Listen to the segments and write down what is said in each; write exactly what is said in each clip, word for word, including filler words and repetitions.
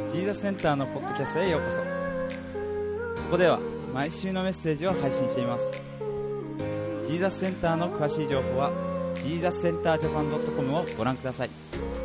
ジーザスセンターのポッドキャストへようこそ。ここでは毎週のメッセージを配信しています。ジーザスセンターの詳しい情報は ジーザスセンタージャパンドットコム をご覧ください。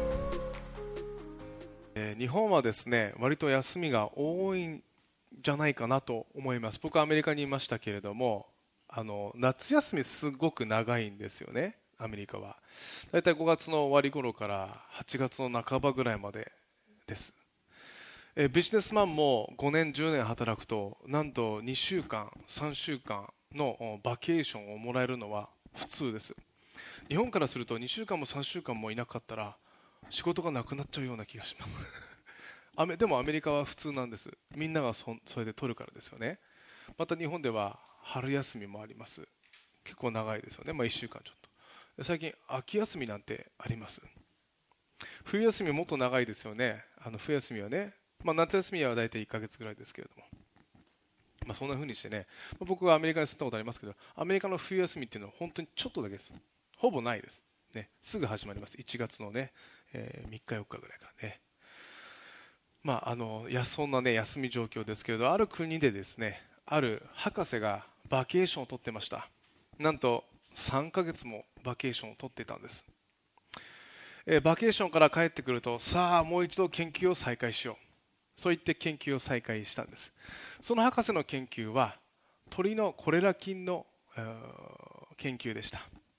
えー日本はですね、割と休みが多いんじゃないかなと思います。僕はアメリカにいましたけれども、あの夏休みすごく長いんですよね。アメリカはだいたいごがつの終わり頃からはちがつの半ばぐらいまでです。えービジネスマンもごねんじゅうねん働くと、なんとにしゅうかんさんしゅうかんのおバケーションをもらえるのは普通です。日本からするとにしゅうかんもさんしゅうかんもいなかったら仕事がなくなっちゃうような気がしますアメでもアメリカは普通なんです。みんなが そ, それで取るからですよね。また日本では春休みもあります。結構長いですよね、まあ、いっしゅうかんちょっと。で最近秋休みなんてあります。冬休みもっと長いですよね。あの冬休みはね、まあ、夏休みは大体いっかげつぐらいですけれども、まあ、そんな風にしてね、まあ僕はアメリカに住んだことありますけど、アメリカの冬休みっていうのは本当にちょっとだけです。ほぼないです、ね、すぐ始まります。いちがつのね、えーみっかよっかぐらいからね。まあ、あのいやそんな、ね、休み状況ですけれど、ある国でですね、ある博士がバケーションを取ってました。なんとさんかげつもバケーションを取っていたんです。えーバケーションから帰ってくると、さあもう一度研究を再開しよう、そう言って研究を再開したんです。その博士の研究は鳥のコレラ菌の、えー研究でした。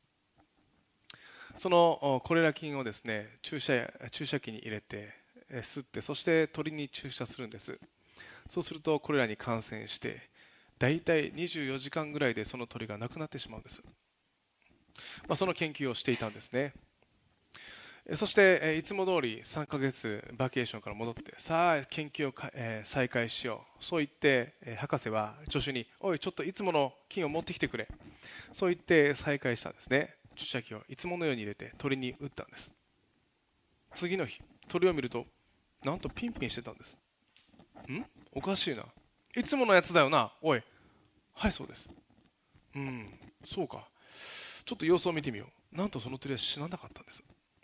そのおコレラ菌をですね、注射や注射器に入れてえー吸って、そして鳥に注射するんです。そうするとコレラに感染して、だいたいにじゅうよじかんぐらいでその鳥が亡くなってしまうんです。まあ、その研究をしていたんですね。えーそしてえーいつも通りさんかげつバケーションから戻って、さあ研究をか、えー再開しよう、そう言って、えー博士は助手に、おいちょっといつもの菌を持ってきてくれ、そう言って再開したんですね。注射器をいつものように入れて鳥に打ったんです。次の日、鳥を見るとなんとピンピンしてたんです。んおかしいな、いつものやつだよな、おい。はい、そうです。うん、そうか、ちょっと様子を見てみよう。なんとその鳥は死ななかったんです。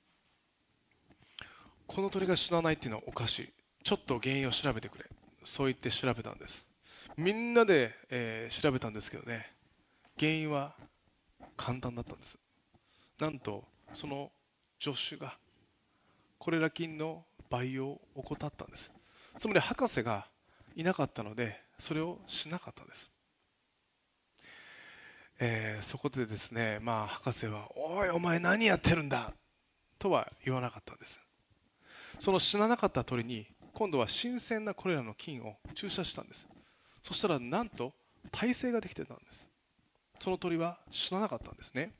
この鳥が死なないっていうのはおかしい、ちょっと原因を調べてくれ、そう言って調べたんです。みんなで、えー調べたんですけどね、原因は簡単だったんです。なんとその助手がコレラ菌の培養を怠ったんです。つまり博士がいなかったのでそれをしなかったんです。えーそこでですね、まあ、博士はおいお前何やってるんだとは言わなかったんです。その死ななかった鳥に今度は新鮮なこれらの菌を注射したんです。そしたらなんと耐性ができてたんです。その鳥は死ななかったんですね。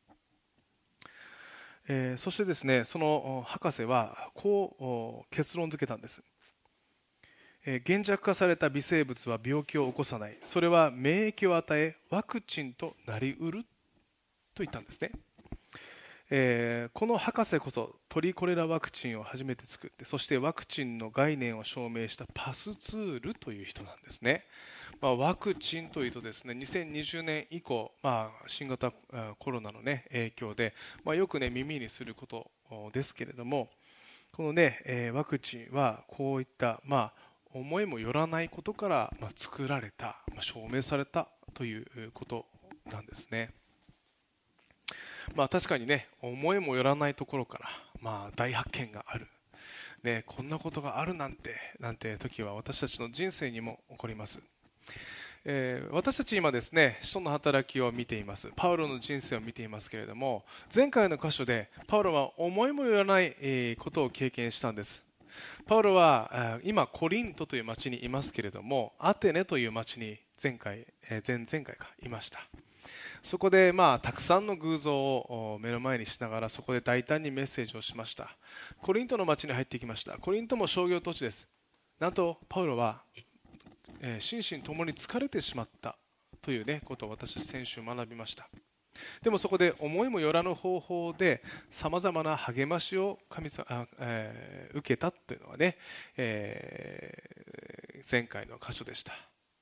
えーそしてですね、そのお博士はこうお結論付けたんです。えー減弱化された微生物は病気を起こさない、それは免疫を与えワクチンとなりうると言ったんですね。えーこの博士こそトリコレラワクチンを初めて作って、そしてワクチンの概念を証明したパスツールという人なんですね。まあ、ワクチンというとですね、にせんにじゅうねん以降、まあ、新型あコロナの、ね、影響で、まあ、よく、ね、耳にすることおですけれども、この、ねえーワクチンはこういった、まあ、思いもよらないことから、まあ、作られた、まあ、証明されたということなんですね。まあ、確かにね、思いもよらないところから、まあ、大発見がある、ね、こんなことがあるなんてなんて時は私たちの人生にも起こります。えー私たち今ですね、使徒の働きを見ています。パウロの人生を見ていますけれども、前回の箇所でパウロは思いもよらない、えーことを経験したんです。パウロはえー今コリントという町にいますけれども、アテネという町に前回、えー前々回かいました。そこで、まあ、たくさんの偶像をお目の前にしながら、そこで大胆にメッセージをしました。コリントの町に入ってきました。コリントも商業都市です。なんとパウロは、えー心身ともに疲れてしまったという、ね、ことを私先週学びました。でもそこで思いもよらぬ方法でさまざまな励ましを神様あ、えー受けたというのはね、えー前回の箇所でした。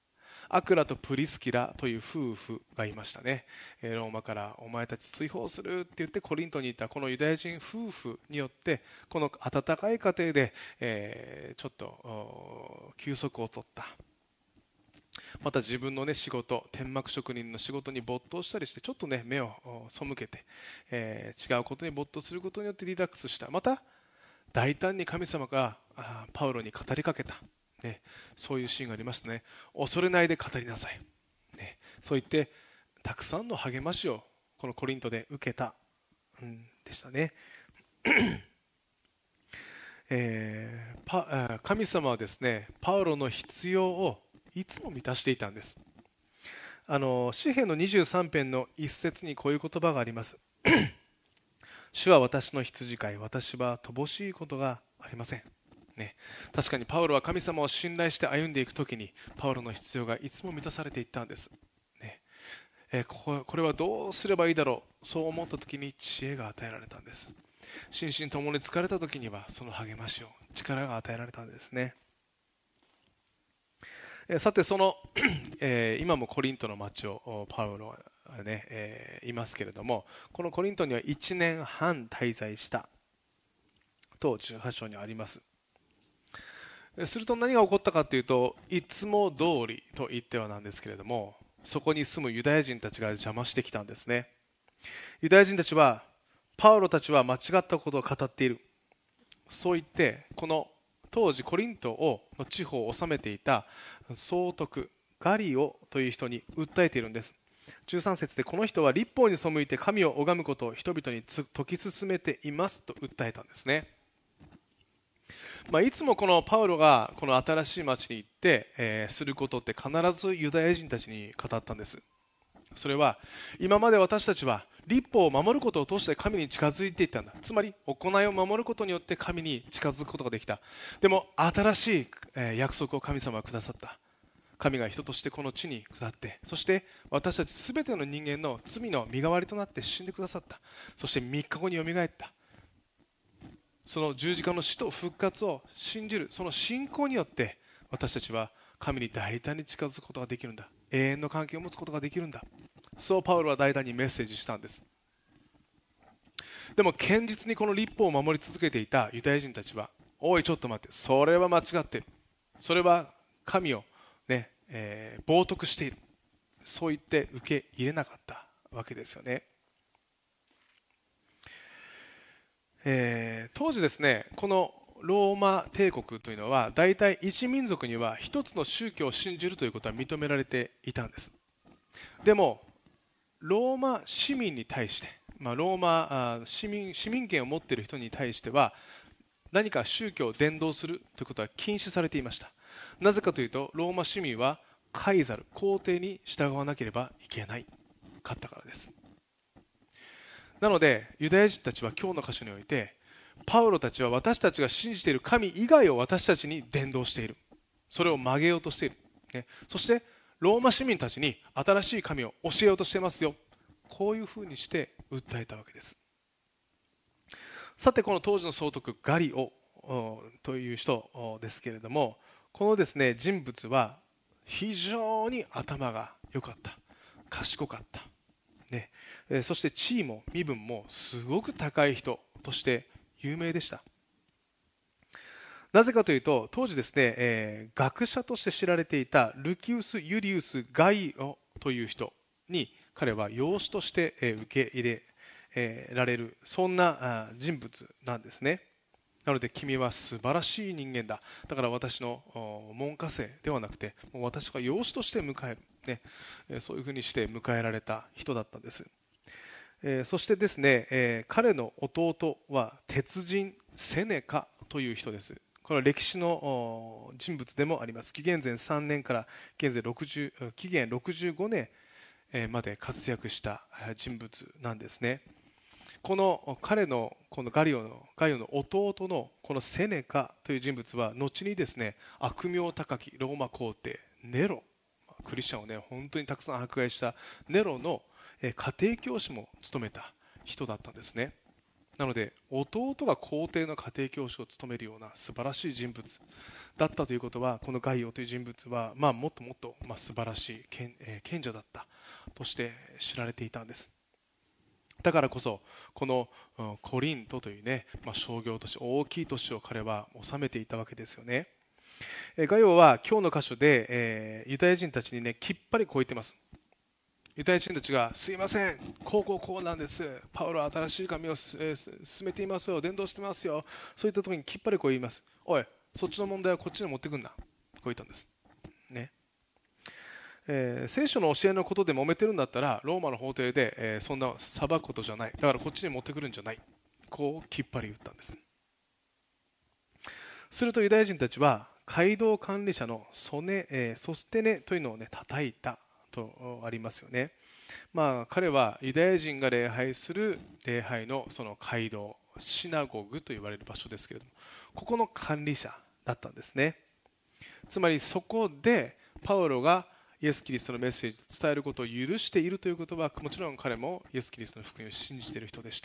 アクラとプリスキラという夫婦がいましたね。ローマからお前たち追放するって言ってコリントにいたこのユダヤ人夫婦によって、この温かい家庭で、えー、ちょっと休息を取った。また自分の、ね、仕事、天幕職人の仕事に没頭したりして、ちょっと、ね、目を背けて、えー、違うことに没頭することによってリラックスした。また大胆に神様がパウロに語りかけた、ね、そういうシーンがありましたね。恐れないで語りなさい、ね、そう言ってたくさんの励ましをこのコリントで受けた、うん、でしたね。えー、パ神様はですね、パウロの必要をいつも満たしていたんです。あの詩編のにじゅうさん編の一節にこういう言葉があります。主は私の羊飼い、私は乏しいことがありません、ね、確かにパウロは神様を信頼して歩んでいくときに、パウロの必要がいつも満たされていったんです、ねえー、ここれはどうすればいいだろう、そう思ったときに知恵が与えられたんです。心身ともに疲れたときにはその励ましを、力が与えられたんですね。えー、さてその、えー、今もコリントの町をパウロはねえー、いますけれども、このコリントにはいちねんはん滞在したとじゅうはち章にあります。すると何が起こったかというと、いつも通りと言ってはなんですけれども、そこに住むユダヤ人たちが邪魔してきたんですね。ユダヤ人たちは、パウロたちは間違ったことを語っている、そう言ってこの当時コリントをの地方を治めていた総督ガリオという人に訴えているんです。じゅうさん節で、この人は律法に背いて神を拝むことを人々に説き進めていますと訴えたんですね。まあ、いつもこのパウロがこの新しい町に行って、えー、することって必ずユダヤ人たちに語ったんです。それは、今まで私たちは律法を守ることを通して神に近づいていったんだ。つまり行いを守ることによって神に近づくことができた。でも新しい、えー、約束を神様はくださった。神が人としてこの地に下って、そして私たちすべての人間の罪の身代わりとなって死んでくださった。そしてみっかごによみがえった。その十字架の死と復活を信じる、その信仰によって私たちは神に大胆に近づくことができるんだ。永遠の関係を持つことができるんだ。そうパウロは大胆にメッセージしたんです。でも堅実にこの律法を守り続けていたユダヤ人たちは、おいちょっと待って、それは間違っている、それは神をね、えー、冒涜している、そう言って受け入れなかったわけですよね。えー、当時ですね、このローマ帝国というのは大体一民族には一つの宗教を信じるということは認められていたんです。でもローマ市民に対して、まあ、ローマ市民、市民権を持っている人に対しては何か宗教を伝道するということは禁止されていました。なぜかというと、ローマ市民はカイザル、皇帝に従わなければいけないかったからです。なのでユダヤ人たちは今日の箇所において、パウロたちは私たちが信じている神以外を私たちに伝道している、それを曲げようとしている、ね、そしてローマ市民たちに新しい神を教えようとしていますよ、こういうふうにして訴えたわけです。さてこの当時の総督ガリオという人ですけれども、このですね人物は非常に頭が良かった、賢かった、ね、そして地位も身分もすごく高い人として有名でした。なぜかというと、当時ですね、えー、学者として知られていたルキウス・ユリウス・ガイオという人に彼は養子として、えー、受け入れ、えー、られる、そんな人物なんですね。なので君は素晴らしい人間だ、だから私の門下生ではなくてもう私が養子として迎える、ね、そういうふうにして迎えられた人だったんです。えー、そしてですね、えー、彼の弟は鉄人セネカという人です。これは歴史の人物でもあります。紀元前さんねんから現在ろくじゅう紀元ろくじゅうごねんまで活躍した人物なんですね。この彼のこのガリオのガリオの弟のこのセネカという人物は後にですね、悪名高きローマ皇帝ネロ、クリスチャンをね本当にたくさん迫害したネロの家庭教師も務めた人だったんですね。 なので弟が皇帝の家庭教師を務めるような素晴らしい人物だったということは、このガイオという人物は、まあ、もっともっと、まあ、素晴らしい賢、えー、賢者だったとして知られていたんです。だからこそこの、うん、コリントというね、まあ、商業都市、大きい都市を彼は治めていたわけですよね。えー、ガイオは今日の箇所で、えー、ユダヤ人たちにね、きっぱりこう言ってます。ユダヤ人たちが、すいません、こうこうこうなんです、パウロは新しい神を、えー、進めていますよ、伝道してますよ、そういった時にきっぱりこう言います。おい、そっちの問題はこっちに持ってくんな、こう言ったんですね。えー、聖書の教えのことで揉めてるんだったらローマの法廷で、えー、そんな裁くことじゃない、だからこっちに持ってくるんじゃない、こうきっぱり言ったんです。するとユダヤ人たちは街道管理者のソネ、えー、ソステネというのをね、叩いたとありますよね。まあ、彼はユダヤ人が礼拝する礼拝のその街道、シナゴグと言われる場所ですけれども、ここの管理者だったんですね。つまりそこでパウロがイエス・キリストのメッセージを伝えることを許しているということは、もちろん彼もイエス・キリストの福音を信じている人でした。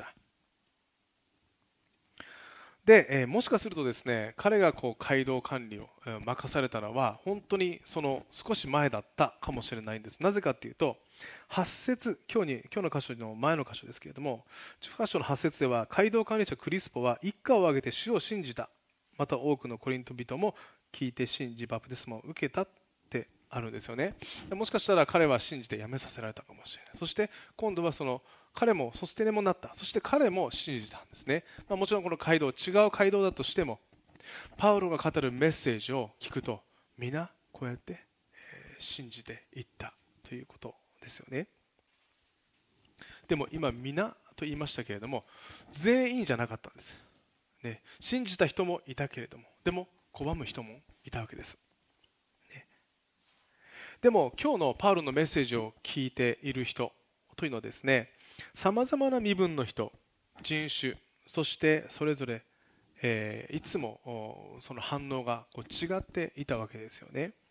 で、えー、もしかするとですね、彼がこう街道管理を、えー、任されたのは本当にその少し前だったかもしれないんです。なぜかというと、はち節、今日に今日の箇所の前の箇所ですけれども、じゅうはち章のはち節では、街道管理者クリスポは一家を挙げて主を信じた、また多くのコリント人も聞いて信じバプテスマを受けたってあるんですよね。もしかしたら彼は信じて辞めさせられたかもしれない。そして今度はその彼もソステネもなった。そして彼も信じたんですね。まあ、もちろんこの街道、違う街道だとしても、パウロが語るメッセージを聞くと、皆こうやって、えー、信じていったということですよね。でも今、皆と言いましたけれども、全員じゃなかったんです、ね。信じた人もいたけれども、でも拒む人もいたわけです。ね、でも今日のパウロのメッセージを聞いている人というのはですね、さまざまな身分の人、人種、そしてそれぞれ、えー、いつもその反応がこう違っていたわけですよね。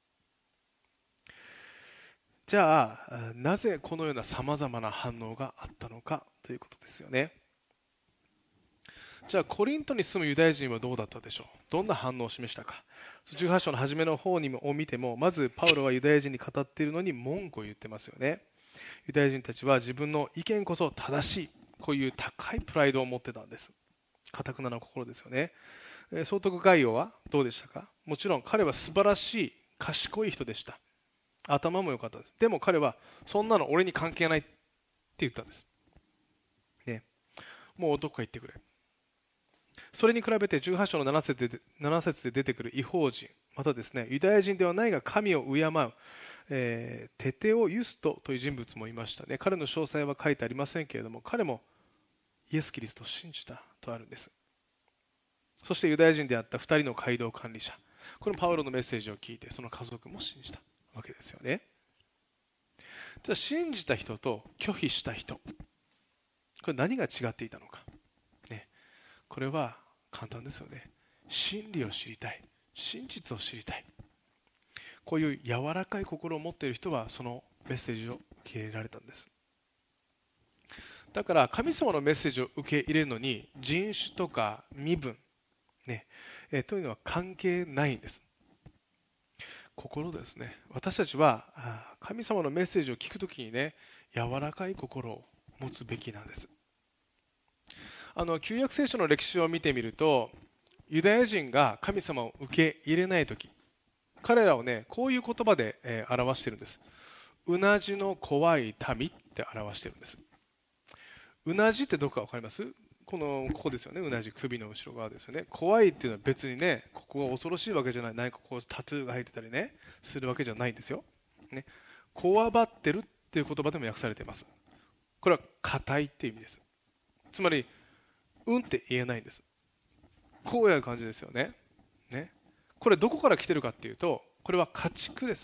じゃあなぜこのようなさまざまな反応があったのかということですよね。じゃあコリントに住むユダヤ人はどうだったでしょう。どんな反応を示したか。じゅうはち章の初めの方にを見ても、まずパウロはユダヤ人に語っているのに文句を言ってますよね。ユダヤ人たちは自分の意見こそ正しい、こういう高いプライドを持ってたんです。堅くなな心ですよね。総督ガイオはどうでしたか。もちろん彼は素晴らしい賢い人でした。頭も良かったです。でも彼はそんなの俺に関係ないって言ったんです、ね、もうどっか行ってくれ。それに比べてじゅうはち章のなな節で、なな節で出てくる異邦人、またですね、ユダヤ人ではないが神を敬う、えー、テテオユストという人物もいましたね。彼の詳細は書いてありませんけれども、彼もイエス・キリストを信じたとあるんです。そしてユダヤ人であったふたりの街道管理者、このパウロのメッセージを聞いてその家族も信じたわけですよね。じゃあ信じた人と拒否した人、これ何が違っていたのか、ね、これは簡単ですよね。真理を知りたい、真実を知りたい、こういう柔らかい心を持っている人はそのメッセージを受け入れられたんです。だから神様のメッセージを受け入れるのに人種とか身分、ねえー、というのは関係ないんです。心ですね。私たちは神様のメッセージを聞くときにね、柔らかい心を持つべきなんです。あの旧約聖書の歴史を見てみると、ユダヤ人が神様を受け入れないとき、彼らをね、こういう言葉で、えー、表しているんです。うなじの怖い民って表しているんです。うなじってどこか分かります？このここですよね。うなじ、首の後ろ側ですよね。怖いっていうのは別にね、ここが恐ろしいわけじゃない、何かこうタトゥーが入ってたりねするわけじゃないんですよ、ね、こわばってるっていう言葉でも訳されています。これは硬いっていう意味です。つまりうんって言えないんです。こういう感じですよね。ね、これどこから来てるかっていうと、これは家畜です。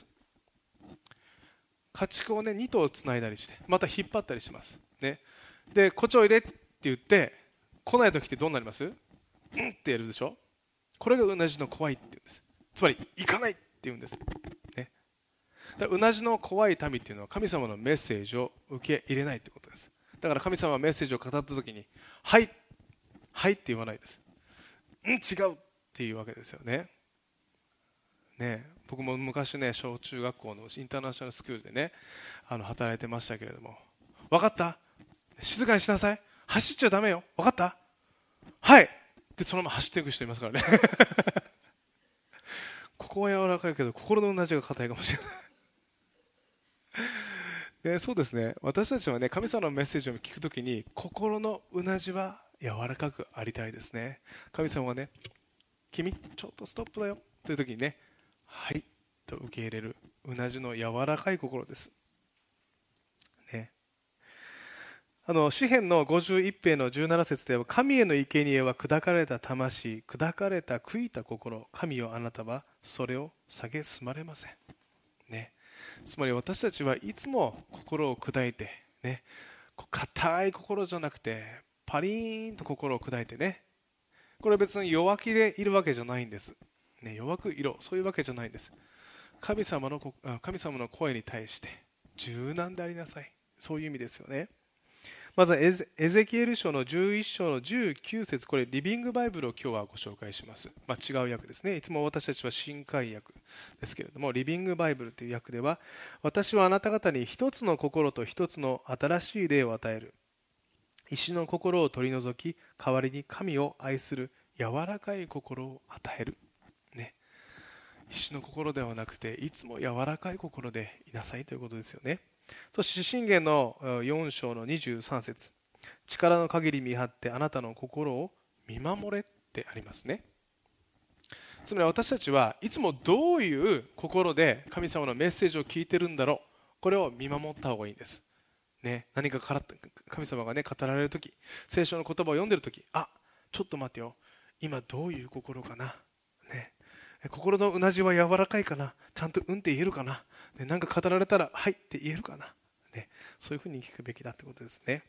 家畜をね、に頭つないだりしてまた引っ張ったりします、ね、でこっちおいでって言って来ない時ってどうなります？うんってやるでしょ。これがうなじの怖いって言うんです。つまり行かないって言うんです、ね、だうなじの怖い民っていうのは神様のメッセージを受け入れないってことです。 だから神様はメッセージを語った時に、はいはいって言わないです。うん、違うっていうわけですよね。ね、僕も昔ね、小中学校のインターナショナルスクールでね、あの働いてましたけれども、分かった、静かにしなさい、走っちゃダメよ、分かった、はいでそのまま走っていく人いますからねここは柔らかいけど心のうなじが硬いかもしれないで、そうですね、私たちはね、神様のメッセージを聞くときに心のうなじは柔らかくありたいですね。神様はね、君ちょっとストップだよというときにね、はいと受け入れるうなじの柔らかい心です、ね、あの詩編のごじゅういち編のじゅうなな節では、神への生贄は砕かれた魂、砕かれた悔いた心、神よあなたはそれを蔑まれません、ね、つまり私たちはいつも心を砕いて、ね、硬い心じゃなくてパリーンと心を砕いてね、これは別に弱気でいるわけじゃないんです、ね、弱くいろ、そういうわけじゃないんです。神様の、神様の声に対して柔軟でありなさい、そういう意味ですよね。まずエゼ、エゼキエル書のじゅういっ章のじゅうきゅう節、これリビングバイブルを今日はご紹介します。まあ、違う訳ですね。いつも私たちは新海訳ですけれども、リビングバイブルという訳では、私はあなた方に一つの心と一つの新しい霊を与える、石の心を取り除き、代わりに神を愛する柔らかい心を与える、ね、石の心ではなくていつも柔らかい心でいなさいということですよね。そして箴言のよん章のにじゅうさん節、力の限り見張ってあなたの心を見守れってありますね。つまり私たちはいつもどういう心で神様のメッセージを聞いてるんだろう、これを見守った方がいいんです、ね、何かから神様が、ね、語られるとき、聖書の言葉を読んでるとき、あ、ちょっと待ってよ、今どういう心かな、ね、心のうなじは柔らかいかな、ちゃんとうんって言えるかな、ね、なんか語られたらはいって言えるかな、ね、そういうふうに聞くべきだってことですね。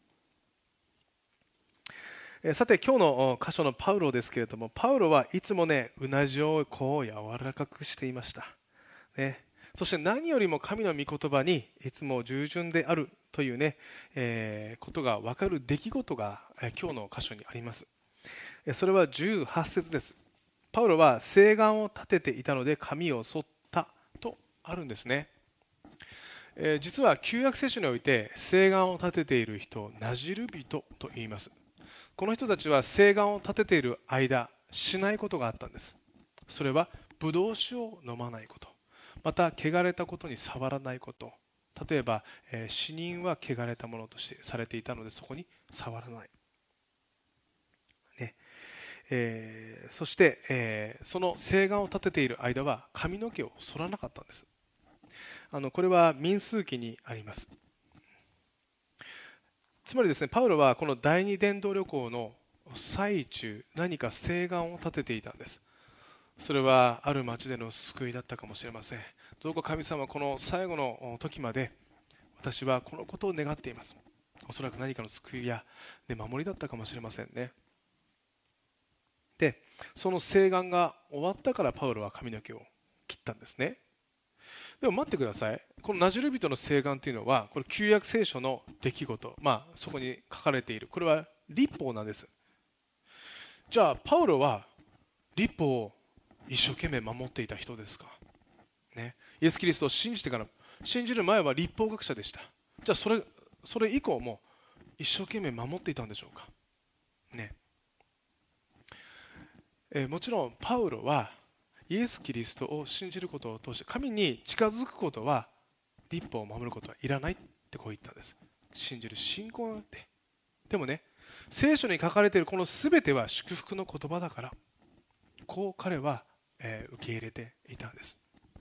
えさて今日の箇所のパウロですけれども、パウロはいつもね、うなじをこう柔らかくしていました、ね、そして何よりも神の御言葉にいつも従順であるというね、えー、ことが分かる出来事が、えー、今日の箇所にあります。それはじゅうはち節です。パウロは誓願を立てていたので髪を剃ったとあるんですね。えー、実は旧約聖書において誓願を立てている人をナジル人と言います。この人たちは誓願を立てている間しないことがあったんです。それはブドウ酒を飲まないこと、また汚れたことに触らないこと、例えば、えー、死人は汚れたものとしてされていたのでそこに触らない、ねえー、そして、えー、その誓願を立てている間は髪の毛を剃らなかったんです。あのこれは民数記にあります。つまりですね、パウロはこの第二伝道旅行の最中、何か誓願を立てていたんです。それはある町での救いだったかもしれません。どうか神様、この最後の時まで私はこのことを願っています。おそらく何かの救いや、ね、守りだったかもしれませんね。で、その誓願が終わったからパウロは髪の毛を切ったんですね。でも待ってください。このナジル人の誓願というのは、これ旧約聖書の出来事、まあ、そこに書かれている、これは律法なんです。じゃあパウロは律法を一生懸命守っていた人ですか、ね、イエス・キリストを信じてから、信じる前は律法学者でした。じゃあそれ、それ以降も一生懸命守っていたんでしょうか、ねえー、もちろんパウロはイエス・キリストを信じることを通して神に近づくことは、律法を守ることはいらないってこう言ったんです。信じる信仰によって。でもね、聖書に書かれているこの全ては祝福の言葉だから、こう彼は、えー、受け入れていたんです。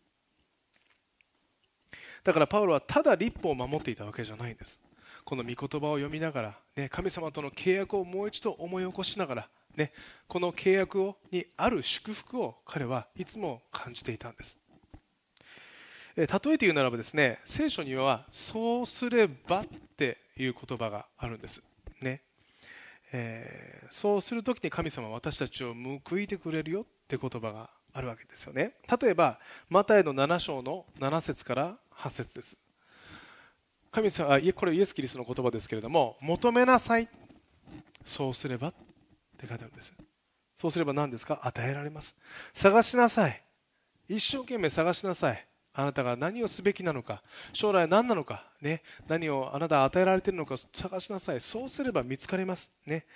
だからパウロはただ律法を守っていたわけじゃないんです。この御言葉を読みながら、ね、神様との契約をもう一度思い起こしながら、ね、この契約をにある祝福を彼はいつも感じていたんです。えー、例えて言うならばですね、聖書にはそうすればっていう言葉があるんです、ねえー、そうするときに神様は私たちを報いてくれるよって言葉があるわけですよね。例えばマタイのなな章のなな節からはち節です。 神様、あ、これイエス・キリストの言葉ですけれども、求めなさい、そうすればって書いてあるんです。そうすれば何ですか？与えられます。探しなさい、一生懸命探しなさい。あなたが何をすべきなのか、将来何なのか、ね、何をあなたが与えられているのか探しなさい。そうすれば見つかります、ね、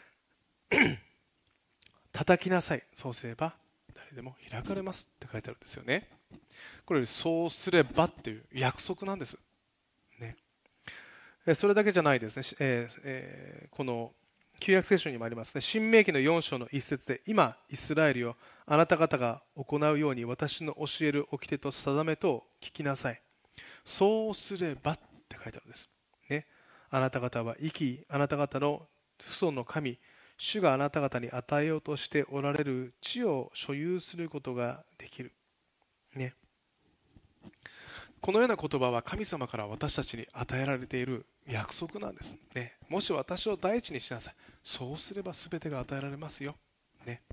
叩きなさい、そうすれば誰でも開かれますって書いてあるんですよね。これそうすればっていう約束なんです、ね、それだけじゃないですね、えーえー、この旧約聖書にもありますね。新明記のよん章の一節で、今イスラエルよ、あなた方が行うように私の教える掟と定めと聞きなさい。そうすればって書いてあるんです、ね、あなた方は生き、あなた方の父祖の神主があなた方に与えようとしておられる地を所有することができる、ね、このような言葉は神様から私たちに与えられている約束なんです、ね、もし私を第一にしなさい、そうすれば全てが与えられますよ、ね、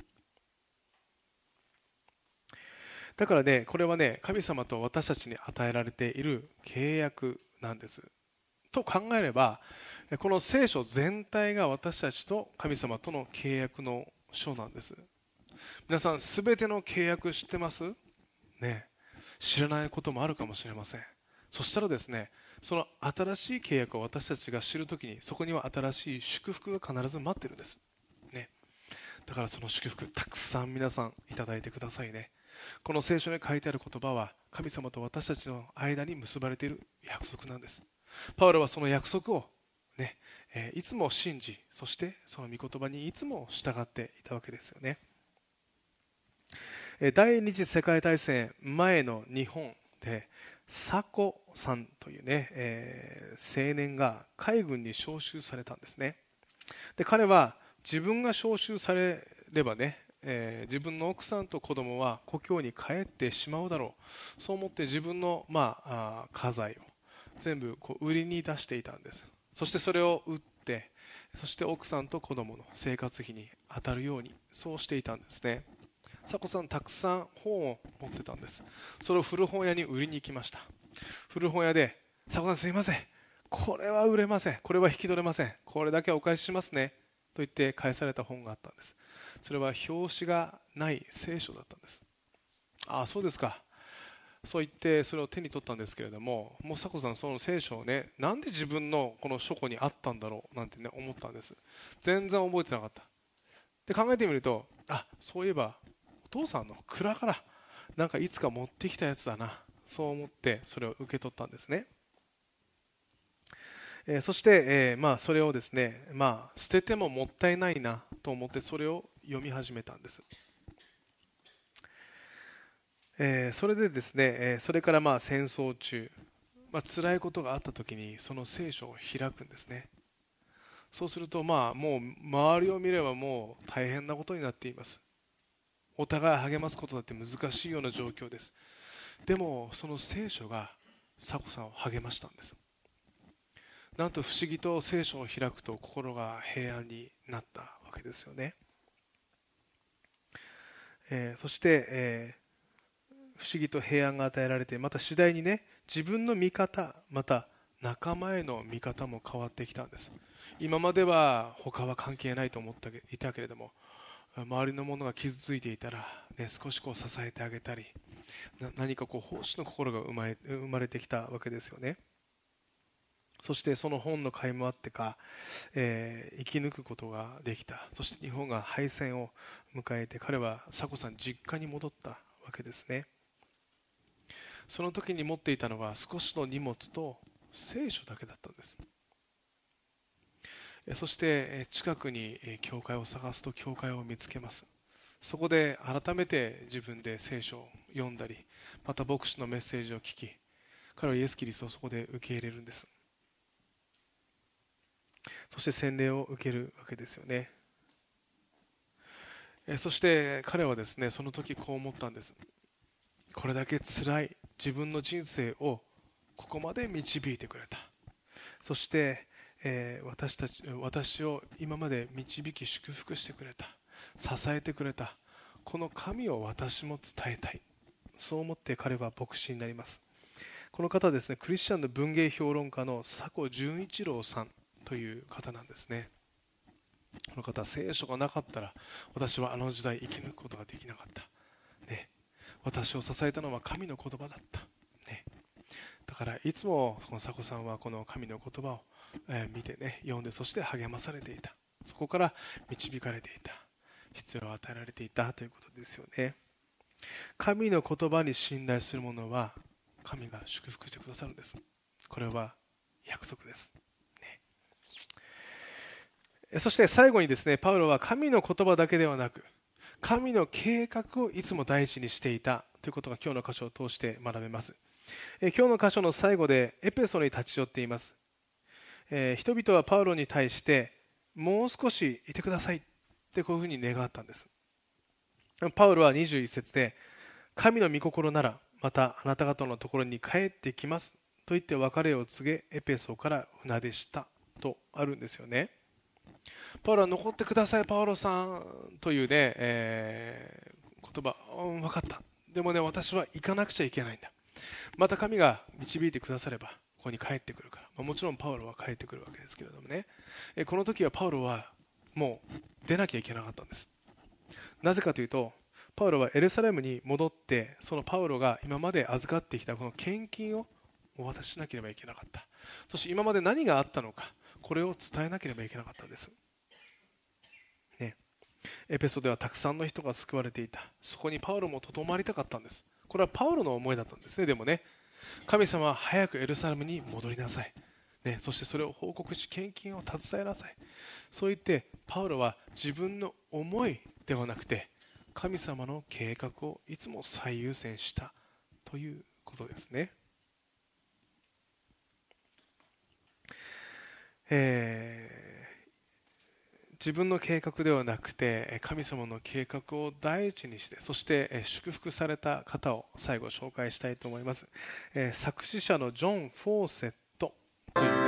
だからね、これはね、神様と私たちに与えられている契約なんですと考えれば、この聖書全体が私たちと神様との契約の書なんです。皆さん全ての契約知ってます？ね、知らないこともあるかもしれません。そしたらですね、その新しい契約を私たちが知るときに、そこには新しい祝福が必ず待ってるんです、ね、だからその祝福たくさん皆さんいただいてくださいね。この聖書に書いてある言葉は神様と私たちの間に結ばれている約束なんです。パウロはその約束を、ねえーいつも信じ、そしてその御言葉にいつも従っていたわけですよね。えー第二次世界大戦前の日本でサコさんというね、えー青年が海軍に召集されたんですね。で彼は自分が召集されればね、えー自分の奥さんと子供は故郷に帰ってしまうだろう、そう思って自分の、まあ、あ家財を全部こう売りに出していたんです。そしてそれを売って、そして奥さんと子供の生活費に当たるようにそうしていたんですね。サコさんたくさん本を持ってたんです。それを古本屋に売りに行きました。古本屋で、サコさんすいません、これは売れません、これは引き取れません、これだけお返ししますねと言って返された本があったんです。それは表紙がない聖書だったんです。ああそうですか、そう言ってそれを手に取ったんですけれども、もうサコさんその聖書をね、なんで自分のこの書庫にあったんだろうなんてね思ったんです。全然覚えてなかった。で考えてみると、あ、そういえばお父さんの蔵からなんかいつか持ってきたやつだな、そう思ってそれを受け取ったんですね。えーそして、えーまあ、それをですね、まあ、捨ててももったいないなと思ってそれを読み始めたんです。えーそれでですね、えーそれからまあ戦争中、まあ辛いことがあった時にその聖書を開くんですね。そうするとまあもう周りを見ればもう大変なことになっています。お互い励ますことだって難しいような状況です。でもその聖書がサコさんを励ましたんです。なんと不思議と聖書を開くと心が平安になったわけですよね。えーそして、えー不思議と平安が与えられて、また次第にね、自分の見方、また仲間への見方も変わってきたんです。今までは他は関係ないと思っていたけれども、周りの者が傷ついていたら、ね、少しこう支えてあげたり、な何かこう奉仕の心が生まれ、生まれてきたわけですよね。そしてその本の甲斐もあってか、えー生き抜くことができた。そして日本が敗戦を迎えて、彼はサコさん実家に戻ったわけですね。その時に持っていたのは少しの荷物と聖書だけだったんです。えそしてえ近くにえ教会を探すと教会を見つけます。そこで改めて自分で聖書を読んだり、また牧師のメッセージを聞き、彼はイエス・キリストをそこで受け入れるんです。そして洗礼を受けるわけですよね。えそして彼はですね、その時こう思ったんです。これだけ辛い自分の人生をここまで導いてくれた。そして、えー私たち私を今まで導き祝福してくれた、支えてくれたこの神を私も伝えたい、そう思って彼は牧師になります。 この方はですね、クリスチャンの文芸評論家の佐古純一郎さんという方なんですね。この方は聖書がなかったら私はあの時代生き抜くことができなかった、ね、私を支えたのは神の言葉だった、ね、だからいつもこの佐古さんはこの神の言葉を、えー、見てね、読んで、そして励まされていた。そこから導かれていた、必要を与えられていたということですよね。神の言葉に信頼する者は神が祝福してくださるんです。これは約束です、ね。そして最後にですね、パウロは神の言葉だけではなく神の計画をいつも第一にしていたということが今日の箇所を通して学べます。え今日の箇所の最後でエペソに立ち寄っています。え人々はパウロに対してもう少しいてくださいってこういうふうに願ったんです。パウロはにじゅういっ節で、神の御心ならまたあなた方のところに帰ってきますと言って別れを告げ、エペソから船出したとあるんですよね。パウロは残ってくださいパウロさんというね、えー、言葉、うん、分かった、でもね私は行かなくちゃいけないんだ、また神が導いてくださればここに帰ってくるから、まあ、もちろんパウロは帰ってくるわけですけれどもね、えこの時はパウロはもう出なきゃいけなかったんです。なぜかというと、パウロはエルサレムに戻って、そのパウロが今まで預かってきたこの献金をお渡ししなければいけなかった。そして今まで何があったのか、これを伝えなければいけなかったんです、ね、エペソではたくさんの人が救われていた。そこにパウロもとどまりたかったんです。これはパウロの思いだったんですね。でもね、神様は早くエルサレムに戻りなさい、ね、そしてそれを報告し献金を携えなさい、そう言ってパウロは自分の思いではなくて神様の計画をいつも最優先したということですね。えー、自分の計画ではなくて神様の計画を第一にして、そして祝福された方を最後紹介したいと思います。えー、作詞者のジョン・フォーセットというね、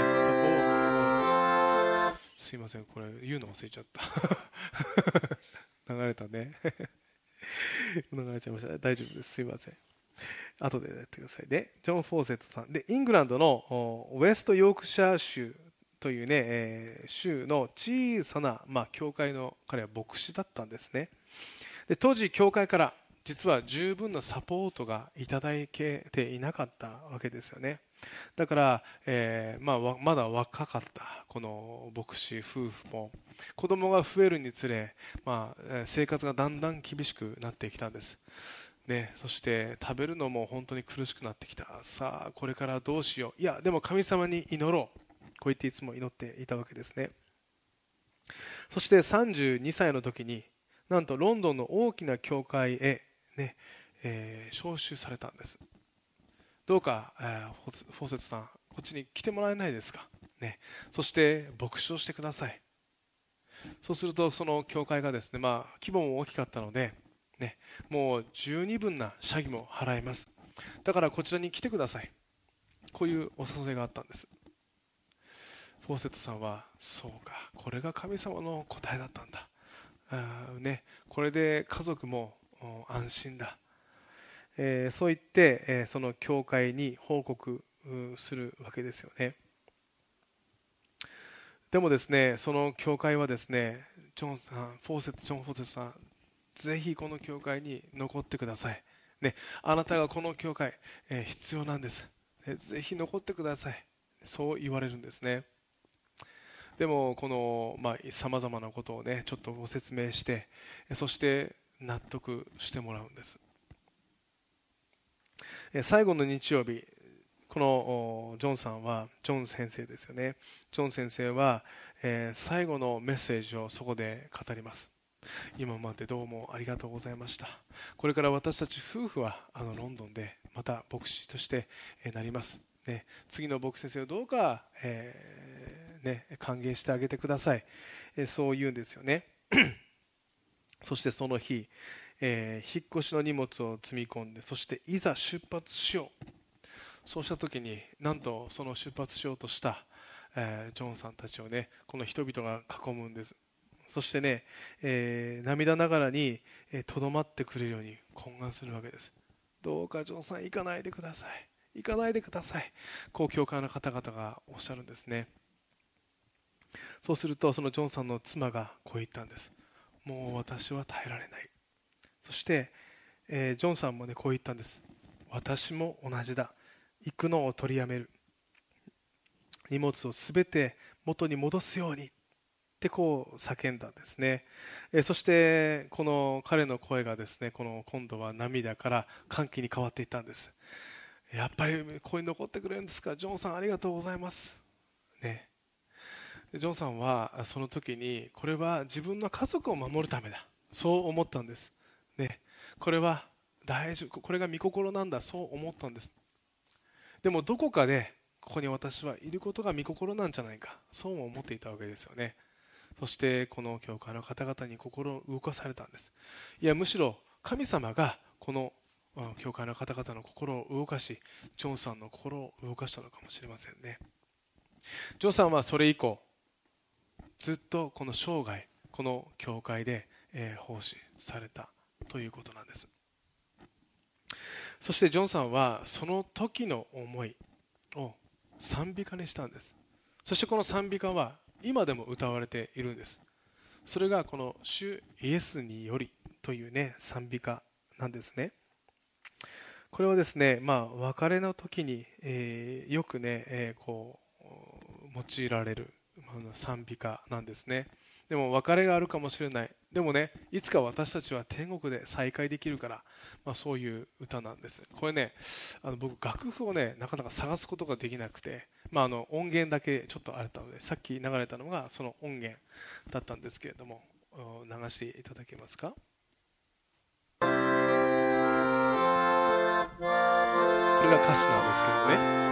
ここすいません、これ言うの忘れちゃった流れたね流れちゃいました。大丈夫です、すいません、後でやってください。でジョン・フォーセットさんで、イングランドのウェストヨークシャー州というね、えー、州の小さな、まあ、教会の彼は牧師だったんですね。で当時教会から実は十分なサポートがいただけていなかったわけですよね。だから、えーまあ、まだ若かったこの牧師夫婦も子供が増えるにつれ、まあ、生活がだんだん厳しくなってきたんです、ね、そして食べるのも本当に苦しくなってきた。さあこれからどうしよう、いやでも神様に祈ろう、こう言っていつも祈っていたわけですね。そしてさんじゅうにさいの時になんとロンドンの大きな教会へ、ねえー、招集されたんです。どうか、えー、フォーセットさんこっちに来てもらえないですか、ね、そして牧師をしてください。そうするとその教会がですね、まあ、規模も大きかったので、ね、もう十二分な社費も払います、だからこちらに来てください、こういうお誘いがあったんです。フォーセットさんはそうか、これが神様の答えだったんだ、あ、ね、これで家族も安心だ、えー、そう言って、えー、その教会に報告するわけですよね。でもですね、その教会はですね、ジョンさん、フォーセット、ジョン・フォーセットさん、ぜひこの教会に残ってください、ね、あなたがこの教会、えー、必要なんです、ね、ぜひ残ってください、そう言われるんですね。でもこのさまざ、まなことをねちょっとご説明して、そして納得してもらうんです。最後の日曜日、このジョンさんは、ジョン先生ですよね、ジョン先生は、えー、最後のメッセージをそこで語ります。今までどうもありがとうございました。これから私たち夫婦はあのロンドンでまた牧師としてなります、ね、次の牧師先生をどうか、えーね、歓迎してあげてください、えー、そう言うんですよねそしてその日、えー、引っ越しの荷物を積み込んで、そしていざ出発しよう、そうした時になんとその出発しようとした、えー、ジョンさんたちをねこの人々が囲むんです。そしてね、えー、涙ながらにとど、えー、まってくれるように懇願するわけです。どうかジョンさん行かないでください、 行かないでください、こう教会の方々がおっしゃるんですね。そうするとそのジョンさんの妻がこう言ったんです。もう私は耐えられない。そして、えー、ジョンさんもねこう言ったんです。私も同じだ、行くのを取りやめる、荷物をすべて元に戻すようにってこう叫んだんですね。えー、そしてこの彼の声がですね、この今度は涙から歓喜に変わっていったんです。やっぱりここに残ってくれるんですか、ジョンさんありがとうございますね。ジョンさんはその時にこれは自分の家族を守るためだ、そう思ったんです、ね、これは大丈夫、これが御心なんだ、そう思ったんです。でもどこかでここに私はいることが御心なんじゃないか、そうも思っていたわけですよね。そしてこの教会の方々に心を動かされたんです。いやむしろ神様がこの教会の方々の心を動かし、ジョンさんの心を動かしたのかもしれませんね。ジョンさんはそれ以降ずっとこの生涯この教会で、えー、奉仕されたということなんです。そしてジョンさんはその時の思いを賛美歌にしたんです。そしてこの賛美歌は今でも歌われているんです。それがこの主イエスによりというね賛美歌なんですね。これはですね、まあ、別れの時に、えー、よくね、えー、こう用いられる賛美歌なんですね。でも別れがあるかもしれない、でもねいつか私たちは天国で再会できるから、まあ、そういう歌なんです。これねあの僕楽譜をねなかなか探すことができなくて、まあ、あの音源だけちょっとあったので、さっき流れたのがその音源だったんですけれども、流していただけますか。これが歌詞なんですけどね。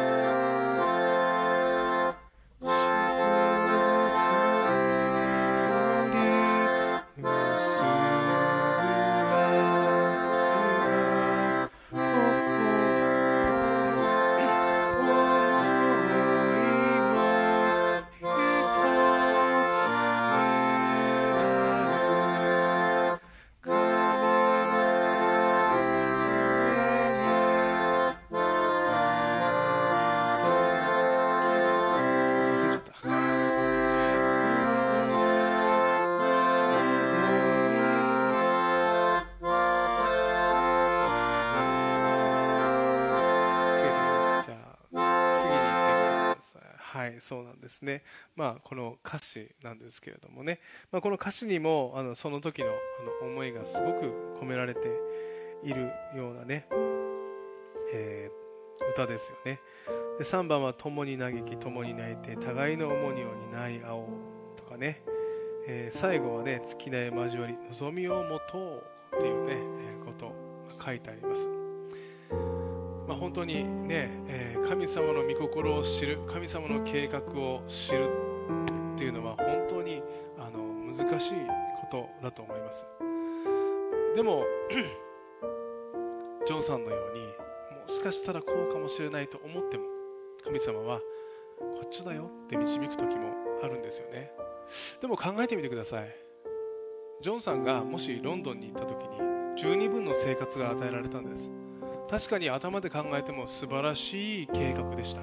そうなんですね。まあ、この歌詞なんですけれどもね、まあ、この歌詞にもあのその時のあの思いがすごく込められているようなね、えー、歌ですよね。でさんばんは共に嘆き共に泣いて互いの重荷を担い合おうとかね、えー、最後はね尽きない交わり望みを持とうっていうね、えー、ことが書いてあります。まあ、本当にね、えー、神様の御心を知る、神様の計画を知るっていうのは本当にあの難しいことだと思います。でもジョンさんのようにもしかしたらこうかもしれないと思っても神様はこっちだよって導く時もあるんですよね。でも考えてみてください。ジョンさんがもしロンドンに行った時に十二分の生活が与えられたんです。確かに頭で考えても素晴らしい計画でした。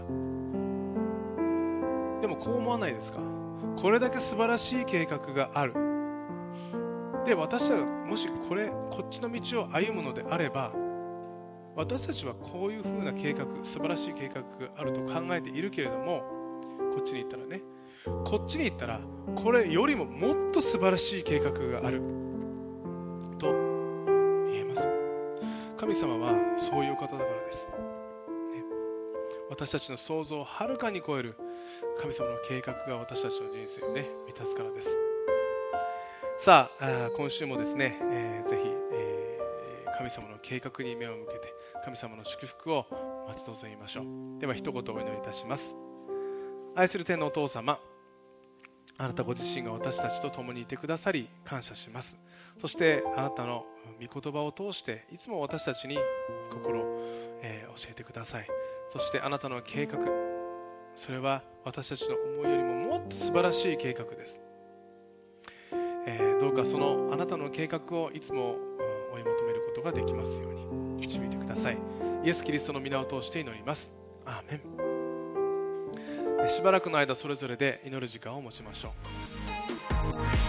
でもこう思わないですか。これだけ素晴らしい計画がある。で私たちがもしこれこっちの道を歩むのであれば、私たちはこういう風な計画、素晴らしい計画があると考えているけれども、こっちに行ったらね、こっちに行ったらこれよりももっと素晴らしい計画があると言えます。神様はそういう方だからです、ね、私たちの想像をはるかに超える神様の計画が私たちの人生をね満たすからです。さあ、今週もですね、えー、ぜひ、えー、神様の計画に目を向けて神様の祝福を待ち望みましょう。では一言お祈りいたします。愛する天のお父様、あなたご自身が私たちと共にいてくださり感謝します。そしてあなたの御言葉を通していつも私たちに心を、えー、教えてください。そしてあなたの計画、それは私たちの思いよりももっと素晴らしい計画です、えー、どうかそのあなたの計画をいつも追い求めることができますように導いてください。 イエス・キリストの皆を通して祈ります。アーメン。しばらくの間それぞれで祈る時間を持ちましょう。